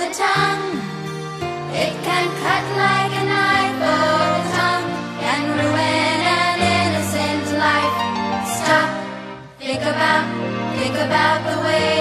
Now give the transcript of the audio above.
the tongue. It can cut like a knife, or the tongue can ruin an innocent life. Stop, think about the way